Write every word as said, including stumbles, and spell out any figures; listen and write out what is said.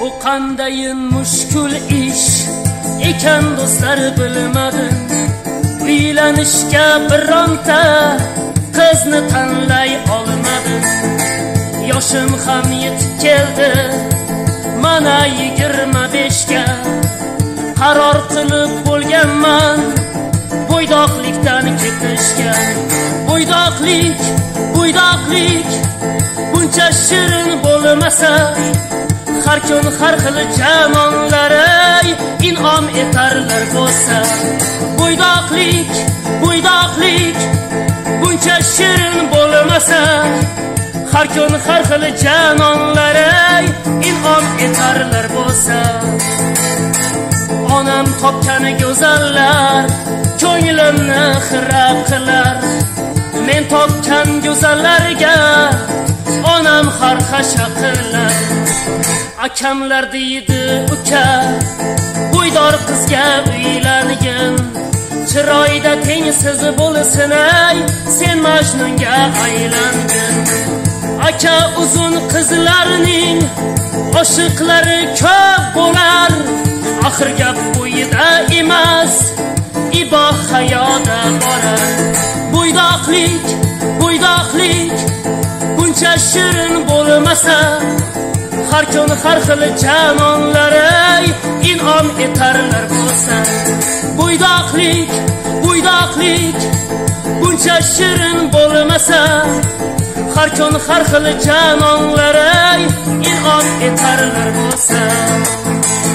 qandayin mushkul ish ekan do'stlar bilmadim. Uylanishga bironta qizni tanlay olmadim. Yoshim ham yetib keldi mana yigirma beshga. Qaror qilib bo'lganman bo'ydoqlikdan ketishga. Bo'ydoqlik, bo'ydoqlik buncha shirin bo'lmasa, har kun har xil jamonlar in'om etarlar bo'lsa. Bo'ydoqlik, bo'ydoqlik buncha shirin bo'lmasa, har kun har xil jamonlar in'om etarlar bo'lsa. Onam topgan go'zallar ko'nglimni xirab qilar. Men topgan go'zallarga onam xarxasha qilar. Akamlar deydi uka bo'ydor qizga uylangin, chiroyda tengsiz bo'lsin ay sen majnunga aylangin. Aka uzun qizlarning oshiqlari ko'p bo'lar, axir gap bo'yida emas iboh hayoda borar. Bo'ydoqlik, bo'ydoqlik buncha shirin bo'lmasa, har kun har xil jamonlar in'om etarlar bo'lsa. Bo'ydoqlik, bo'ydoqlik buncha shirin bo'lmasa, har kun har xil jamonlar in'om etarlar bo'lsa.